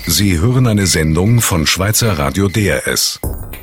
Sie hören eine Sendung von Schweizer Radio DRS.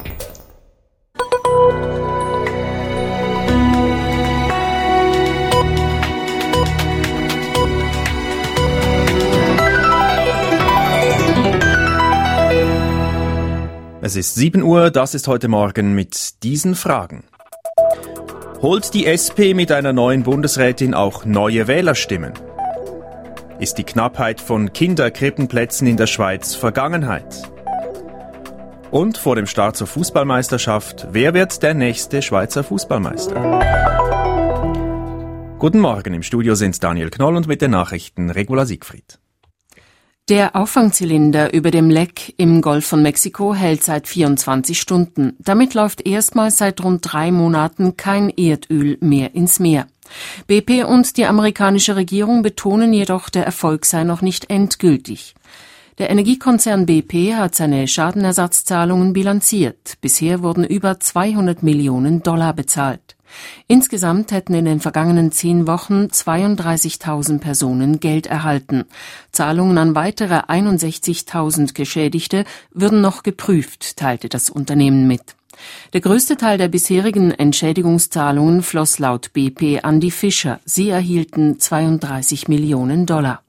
Es ist 7 Uhr, das ist heute Morgen mit diesen Fragen. Holt die SP mit einer neuen Bundesrätin auch neue Wählerstimmen? Ist die Knappheit von Kinderkrippenplätzen in der Schweiz Vergangenheit? Und vor dem Start zur Fußballmeisterschaft, wer wird der nächste Schweizer Fußballmeister? Guten Morgen, im Studio sind Daniel Knoll und mit den Nachrichten Regula Siegfried. Der Auffangzylinder über dem Leck im Golf von Mexiko hält seit 24 Stunden. Damit läuft erstmals seit rund 3 Monaten kein Erdöl mehr ins Meer. BP und die amerikanische Regierung betonen jedoch, der Erfolg sei noch nicht endgültig. Der Energiekonzern BP hat seine Schadenersatzzahlungen bilanziert. Bisher wurden über $200 Millionen bezahlt. Insgesamt hätten in den vergangenen 10 Wochen 32.000 Personen Geld erhalten. Zahlungen an weitere 61.000 Geschädigte würden noch geprüft, teilte das Unternehmen mit. Der größte Teil der bisherigen Entschädigungszahlungen floss laut BP an die Fischer. Sie erhielten $32 Millionen.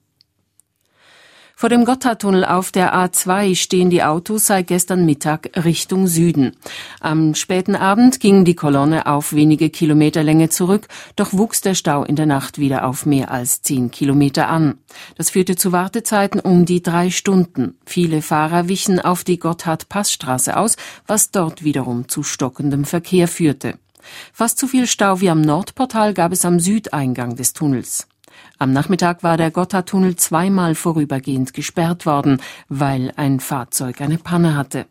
Vor dem Gotthardtunnel auf der A2 stehen die Autos seit gestern Mittag Richtung Süden. Am späten Abend ging die Kolonne auf wenige Kilometerlänge zurück, doch wuchs der Stau in der Nacht wieder auf mehr als 10 Kilometer an. Das führte zu Wartezeiten um die 3 Stunden. Viele Fahrer wichen auf die Gotthard-Passstraße aus, was dort wiederum zu stockendem Verkehr führte. Fast so viel Stau wie am Nordportal gab es am Südeingang des Tunnels. Am Nachmittag war der Gotthardtunnel 2-mal vorübergehend gesperrt worden, weil ein Fahrzeug eine Panne hatte.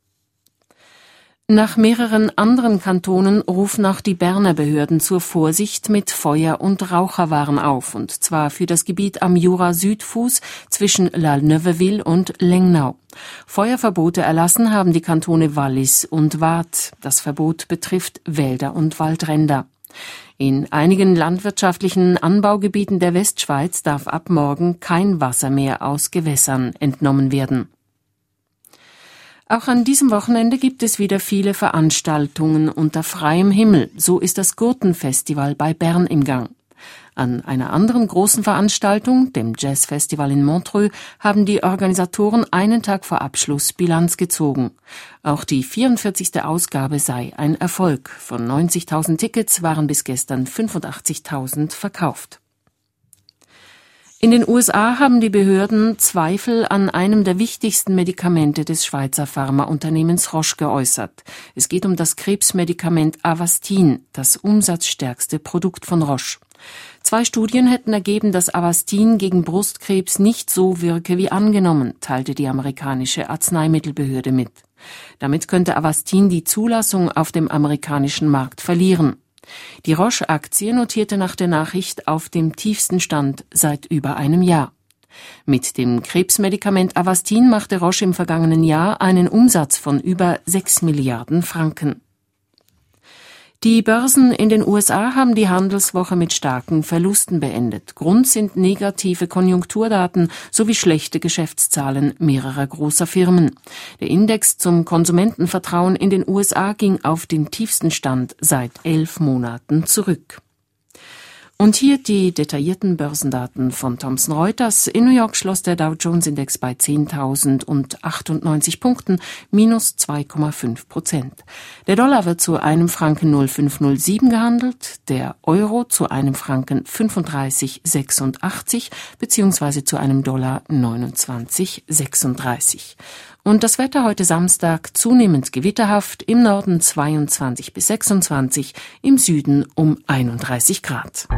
Nach mehreren anderen Kantonen rufen auch die Berner Behörden zur Vorsicht mit Feuer- und Raucherwaren auf, und zwar für das Gebiet am Jura-Südfuss zwischen La Neuveville und Lengnau. Feuerverbote erlassen haben die Kantone Wallis und Waadt. Das Verbot betrifft Wälder und Waldränder. In einigen landwirtschaftlichen Anbaugebieten der Westschweiz darf ab morgen kein Wasser mehr aus Gewässern entnommen werden. Auch an diesem Wochenende gibt es wieder viele Veranstaltungen unter freiem Himmel. So ist das Gurtenfestival bei Bern im Gang. An einer anderen großen Veranstaltung, dem Jazzfestival in Montreux, haben die Organisatoren einen Tag vor Abschluss Bilanz gezogen. Auch die 44. Ausgabe sei ein Erfolg. Von 90.000 Tickets waren bis gestern 85.000 verkauft. In den USA haben die Behörden Zweifel an einem der wichtigsten Medikamente des Schweizer Pharmaunternehmens Roche geäußert. Es geht um das Krebsmedikament Avastin, das umsatzstärkste Produkt von Roche. 2 Studien hätten ergeben, dass Avastin gegen Brustkrebs nicht so wirke wie angenommen, teilte die amerikanische Arzneimittelbehörde mit. Damit könnte Avastin die Zulassung auf dem amerikanischen Markt verlieren. Die Roche-Aktie notierte nach der Nachricht auf dem tiefsten Stand seit über einem Jahr. Mit dem Krebsmedikament Avastin machte Roche im vergangenen Jahr einen Umsatz von über 6 Milliarden Franken. Die Börsen in den USA haben die Handelswoche mit starken Verlusten beendet. Grund sind negative Konjunkturdaten sowie schlechte Geschäftszahlen mehrerer großer Firmen. Der Index zum Konsumentenvertrauen in den USA ging auf den tiefsten Stand seit 11 Monaten zurück. Und hier die detaillierten Börsendaten von Thomson Reuters. In New York schloss der Dow Jones Index bei 10.098 Punkten, minus 2,5%. Der Dollar wird zu einem Franken 0,507 gehandelt, der Euro zu einem Franken 35,86 beziehungsweise zu einem Dollar 29,36. Und das Wetter heute Samstag zunehmend gewitterhaft, im Norden 22 bis 26, im Süden um 31 Grad.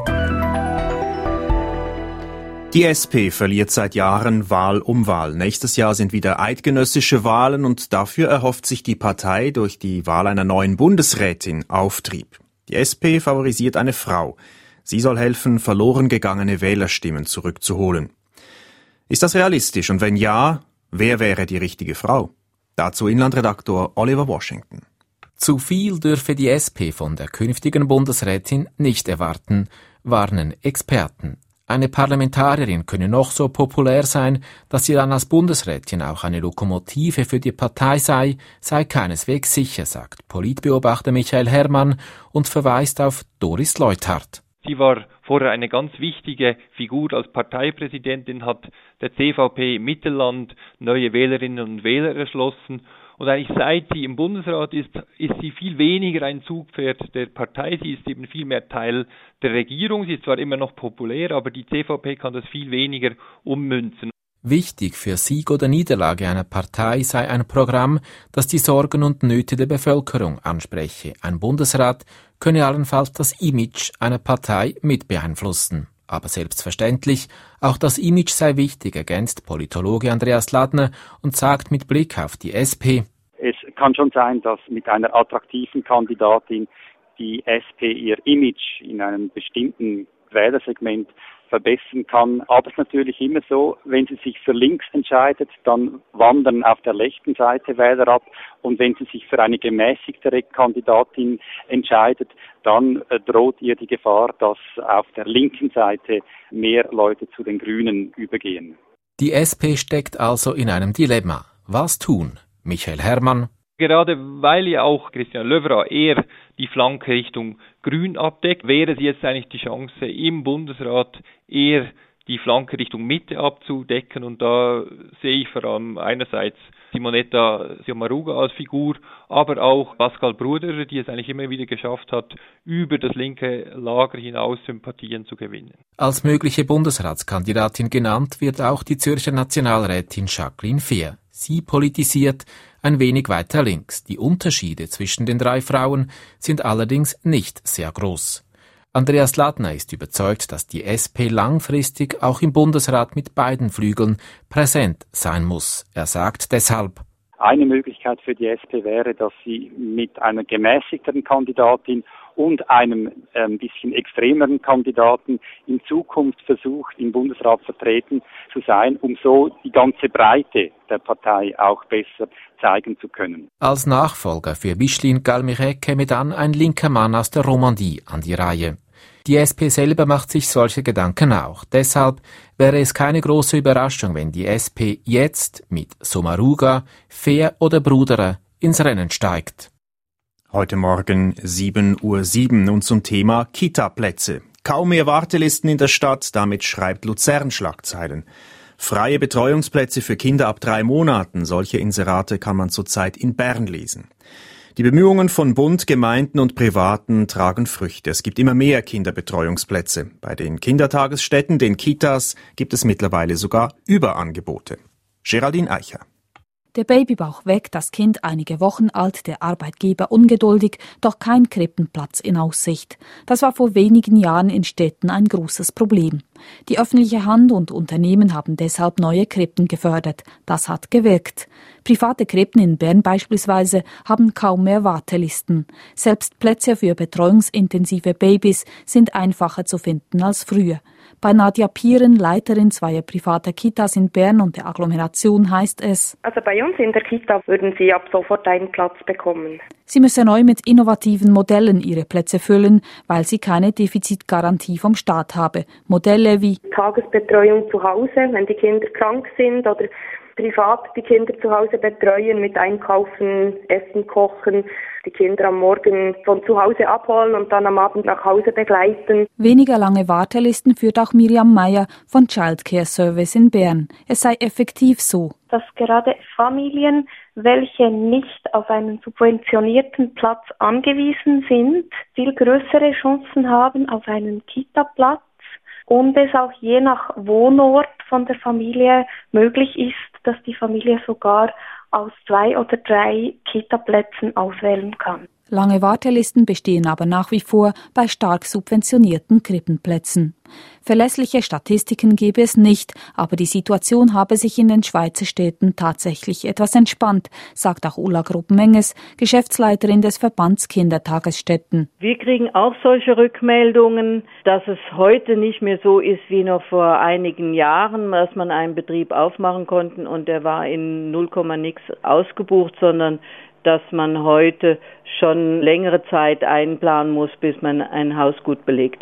Die SP verliert seit Jahren Wahl um Wahl. Nächstes Jahr sind wieder eidgenössische Wahlen und dafür erhofft sich die Partei durch die Wahl einer neuen Bundesrätin Auftrieb. Die SP favorisiert eine Frau. Sie soll helfen, verloren gegangene Wählerstimmen zurückzuholen. Ist das realistisch? Und wenn ja, wer wäre die richtige Frau? Dazu Inlandredaktor Oliver Washington. Zu viel dürfe die SP von der künftigen Bundesrätin nicht erwarten, warnen Experten. Eine Parlamentarierin könne noch so populär sein, dass sie dann als Bundesrätin auch eine Lokomotive für die Partei sei keineswegs sicher, sagt Politbeobachter Michael Herrmann und verweist auf Doris Leuthard. Sie war vorher eine ganz wichtige Figur als Parteipräsidentin, hat der CVP Mittelland neue Wählerinnen und Wähler erschlossen. Und eigentlich seit sie im Bundesrat ist sie viel weniger ein Zugpferd der Partei. Sie ist eben viel mehr Teil der Regierung. Sie ist zwar immer noch populär, aber die CVP kann das viel weniger ummünzen. Wichtig für Sieg oder Niederlage einer Partei sei ein Programm, das die Sorgen und Nöte der Bevölkerung anspreche. Ein Bundesrat könne allenfalls das Image einer Partei mit beeinflussen. Aber selbstverständlich, auch das Image sei wichtig, ergänzt Politologe Andreas Ladner und sagt mit Blick auf die SP: Es kann schon sein, dass mit einer attraktiven Kandidatin die SP ihr Image in einem bestimmten Wählersegment verbessern kann. Aber es ist natürlich immer so, wenn sie sich für links entscheidet, dann wandern auf der rechten Seite Wähler ab. Und wenn sie sich für eine gemäßigtere Kandidatin entscheidet, dann droht ihr die Gefahr, dass auf der linken Seite mehr Leute zu den Grünen übergehen. Die SP steckt also in einem Dilemma. Was tun? Michael Herrmann. Gerade weil ja auch Christian Löwra eher die Flanke Richtung Grün abdeckt, wäre es jetzt eigentlich die Chance, im Bundesrat eher die Flanke Richtung Mitte abzudecken. Und da sehe ich vor allem einerseits Simonetta Sommaruga als Figur, aber auch Pascal Bruderer, die es eigentlich immer wieder geschafft hat, über das linke Lager hinaus Sympathien zu gewinnen. Als mögliche Bundesratskandidatin genannt wird auch die Zürcher Nationalrätin Jacqueline Fehr. Sie politisiert ein wenig weiter links. Die Unterschiede zwischen den drei Frauen sind allerdings nicht sehr groß. Andreas Ladner ist überzeugt, dass die SP langfristig auch im Bundesrat mit beiden Flügeln präsent sein muss. Er sagt deshalb: Eine Möglichkeit für die SP wäre, dass sie mit einer gemäßigteren Kandidatin und einem bisschen extremeren Kandidaten in Zukunft versucht, im Bundesrat vertreten zu sein, um so die ganze Breite der Partei auch besser zeigen zu können. Als Nachfolger für Micheline Galmiret käme dann ein linker Mann aus der Romandie an die Reihe. Die SP selber macht sich solche Gedanken auch. Deshalb wäre es keine große Überraschung, wenn die SP jetzt mit Sommaruga, Fehr oder Bruderer ins Rennen steigt. Heute Morgen 7:07 Uhr und zum Thema Kita-Plätze. Kaum mehr Wartelisten in der Stadt, damit schreibt Luzern Schlagzeilen. Freie Betreuungsplätze für Kinder ab 3 Monaten, solche Inserate kann man zurzeit in Bern lesen. Die Bemühungen von Bund, Gemeinden und Privaten tragen Früchte. Es gibt immer mehr Kinderbetreuungsplätze. Bei den Kindertagesstätten, den Kitas, gibt es mittlerweile sogar Überangebote. Geraldine Eicher. Der Babybauch weg, das Kind einige Wochen alt, der Arbeitgeber ungeduldig, doch kein Krippenplatz in Aussicht. Das war vor wenigen Jahren in Städten ein großes Problem. Die öffentliche Hand und Unternehmen haben deshalb neue Krippen gefördert. Das hat gewirkt. Private Krippen in Bern beispielsweise haben kaum mehr Wartelisten. Selbst Plätze für betreuungsintensive Babys sind einfacher zu finden als früher. Bei Nadja Pieren, Leiterin zweier privater Kitas in Bern und der Agglomeration, heißt es: Also bei uns in der Kita würden Sie ab sofort einen Platz bekommen. Sie müsse neu mit innovativen Modellen ihre Plätze füllen, weil sie keine Defizitgarantie vom Staat habe. Modelle wie Tagesbetreuung zu Hause, wenn die Kinder krank sind, oder privat die Kinder zu Hause betreuen mit Einkaufen, Essen kochen, die Kinder am Morgen von zu Hause abholen und dann am Abend nach Hause begleiten. Weniger lange Wartelisten führt auch Miriam Meyer von Childcare Service in Bern. Es sei effektiv so, dass gerade Familien, welche nicht auf einen subventionierten Platz angewiesen sind, viel größere Chancen haben auf einen Kita-Platz und es auch je nach Wohnort von der Familie möglich ist, dass die Familie sogar aus 2 oder 3 Kita-Plätzen auswählen kann. Lange Wartelisten bestehen aber nach wie vor bei stark subventionierten Krippenplätzen. Verlässliche Statistiken gebe es nicht, aber die Situation habe sich in den Schweizer Städten tatsächlich etwas entspannt, sagt auch Ulla Gruppenmenges, Geschäftsleiterin des Verbands Kindertagesstätten. Wir kriegen auch solche Rückmeldungen, dass es heute nicht mehr so ist wie noch vor einigen Jahren, dass man einen Betrieb aufmachen konnte und der war in 0, nix ausgebucht, sondern dass man heute schon längere Zeit einplanen muss, bis man ein Haus gut belegt hat.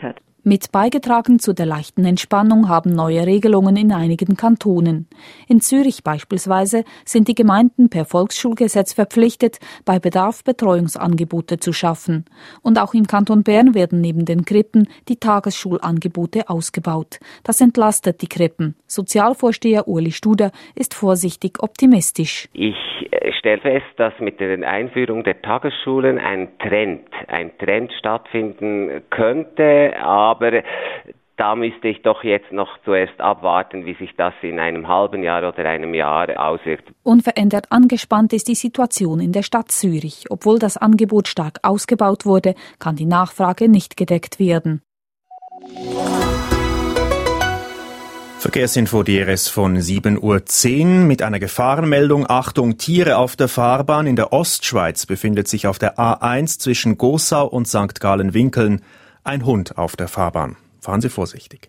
Mit beigetragen zu der leichten Entspannung haben neue Regelungen in einigen Kantonen. In Zürich beispielsweise sind die Gemeinden per Volksschulgesetz verpflichtet, bei Bedarf Betreuungsangebote zu schaffen. Und auch im Kanton Bern werden neben den Krippen die Tagesschulangebote ausgebaut. Das entlastet die Krippen. Sozialvorsteher Uli Studer ist vorsichtig optimistisch. Ich stelle fest, dass mit der Einführung der Tagesschulen ein Trend stattfinden könnte, aber da müsste ich doch jetzt noch zuerst abwarten, wie sich das in einem halben Jahr oder einem Jahr auswirkt. Unverändert angespannt ist die Situation in der Stadt Zürich. Obwohl das Angebot stark ausgebaut wurde, kann die Nachfrage nicht gedeckt werden. Verkehrsinfo DRS von 7:10 Uhr mit einer Gefahrenmeldung. Achtung, Tiere auf der Fahrbahn. In der Ostschweiz befindet sich auf der A1 zwischen Gossau und St. Gallen-Winkeln ein Hund auf der Fahrbahn. Fahren Sie vorsichtig.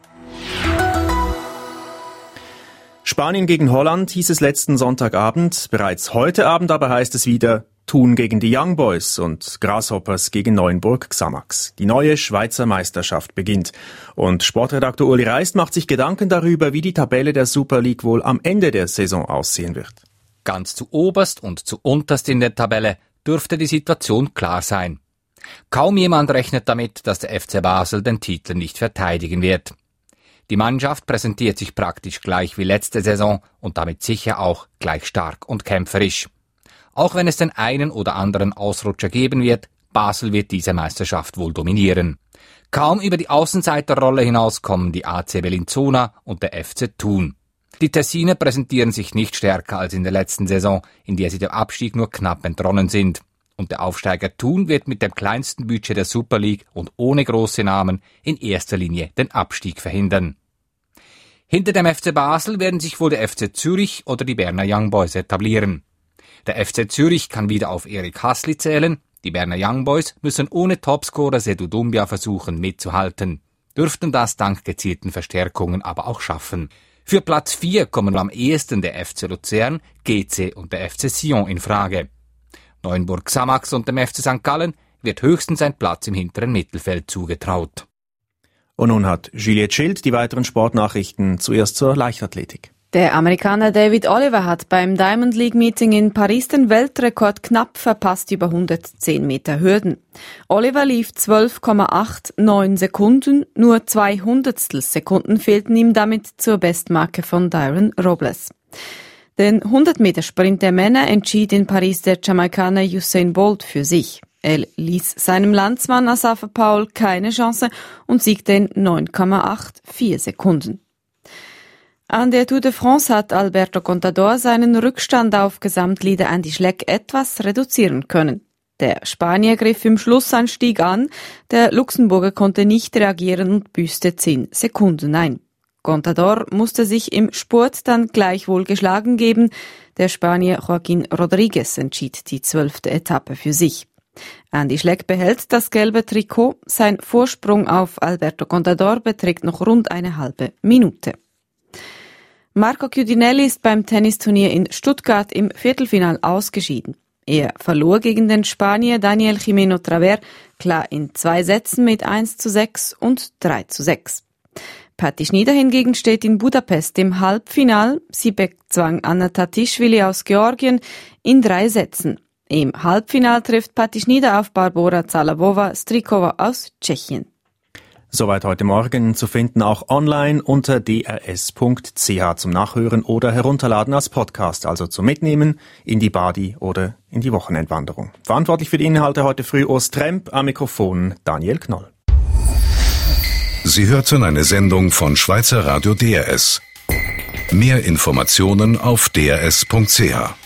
Spanien gegen Holland hieß es letzten Sonntagabend. Bereits heute Abend aber heißt es wieder Thun gegen die Young Boys und Grasshoppers gegen Neuenburg Xamax. Die neue Schweizer Meisterschaft beginnt. Und Sportredakteur Uli Reist macht sich Gedanken darüber, wie die Tabelle der Super League wohl am Ende der Saison aussehen wird. Ganz zu oberst und zu unterst in der Tabelle dürfte die Situation klar sein. Kaum jemand rechnet damit, dass der FC Basel den Titel nicht verteidigen wird. Die Mannschaft präsentiert sich praktisch gleich wie letzte Saison und damit sicher auch gleich stark und kämpferisch. Auch wenn es den einen oder anderen Ausrutscher geben wird, Basel wird diese Meisterschaft wohl dominieren. Kaum über die Außenseiterrolle hinaus kommen die AC Bellinzona und der FC Thun. Die Tessiner präsentieren sich nicht stärker als in der letzten Saison, in der sie dem Abstieg nur knapp entronnen sind. Und der Aufsteiger Thun wird mit dem kleinsten Budget der Super League und ohne große Namen in erster Linie den Abstieg verhindern. Hinter dem FC Basel werden sich wohl der FC Zürich oder die Berner Young Boys etablieren. Der FC Zürich kann wieder auf Erik Hassli zählen, die Berner Young Boys müssen ohne Topscorer Seydou Doumbia versuchen mitzuhalten, dürften das dank gezielten Verstärkungen aber auch schaffen. Für Platz 4 kommen am ehesten der FC Luzern, GC und der FC Sion in Frage. Neuenburg Xamax und dem FC St. Gallen wird höchstens ein Platz im hinteren Mittelfeld zugetraut. Und nun hat Juliette Schild die weiteren Sportnachrichten, zuerst zur Leichtathletik. Der Amerikaner David Oliver hat beim Diamond League Meeting in Paris den Weltrekord knapp verpasst über 110 Meter Hürden. Oliver lief 12,89 Sekunden, nur 2 Hundertstelsekunden fehlten ihm damit zur Bestmarke von Darren Robles. Den 100-Meter-Sprint der Männer entschied in Paris der Jamaikaner Usain Bolt für sich. Er ließ seinem Landsmann Asafa Powell keine Chance und siegte in 9,84 Sekunden. An der Tour de France hat Alberto Contador seinen Rückstand auf Gesamtleader Andy Schleck etwas reduzieren können. Der Spanier griff im Schlussanstieg an, der Luxemburger konnte nicht reagieren und büßte 10 Sekunden ein. Contador musste sich im Spurt dann gleichwohl geschlagen geben. Der Spanier Joaquín Rodríguez entschied die 12. Etappe für sich. Andy Schleck behält das gelbe Trikot. Sein Vorsprung auf Alberto Contador beträgt noch rund eine halbe Minute. Marco Chiudinelli ist beim Tennisturnier in Stuttgart im Viertelfinal ausgeschieden. Er verlor gegen den Spanier Daniel Jimeno Traver klar in 2 Sätzen mit 1:6 und 3:6. Patti Schnider hingegen steht in Budapest im Halbfinal. Sie bezwang Anna Tatischvili aus Georgien in 3 Sätzen. Im Halbfinal trifft Patti Schnider auf Barbora Zalabova-Strikova aus Tschechien. Soweit heute Morgen, zu finden auch online unter drs.ch zum Nachhören oder herunterladen als Podcast, also zum Mitnehmen in die Badi oder in die Wochenendwanderung. Verantwortlich für die Inhalte heute früh Urs Tremp, am Mikrofon Daniel Knoll. Sie hörten eine Sendung von Schweizer Radio DRS. Mehr Informationen auf drs.ch.